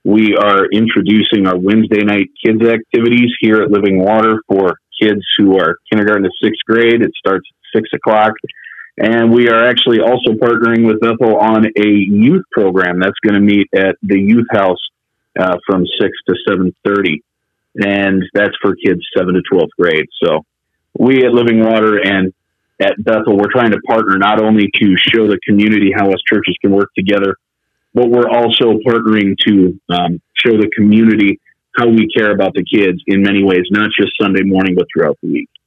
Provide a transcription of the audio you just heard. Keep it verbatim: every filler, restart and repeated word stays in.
we are introducing our Wednesday night kids activities here at Living Water for kids who are kindergarten to sixth grade. It starts at six o'clock. And we are actually also partnering with Bethel on a youth program that's going to meet at the youth house uh, from six to seven thirty. And that's for kids seven to twelfth grade. So we at Living Water and at Bethel, we're trying to partner not only to show the community how us churches can work together, but we're also partnering to um, show the community how we care about the kids in many ways, not just Sunday morning, but throughout the week.